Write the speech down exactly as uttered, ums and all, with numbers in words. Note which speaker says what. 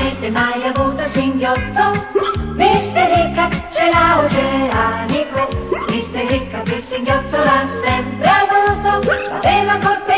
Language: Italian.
Speaker 1: avete mai avuto il singhiozzo? mister Hiccup ce l'ha oceanico, mister Hiccup il singhiozzo l'ha sempre avuto, aveva corpo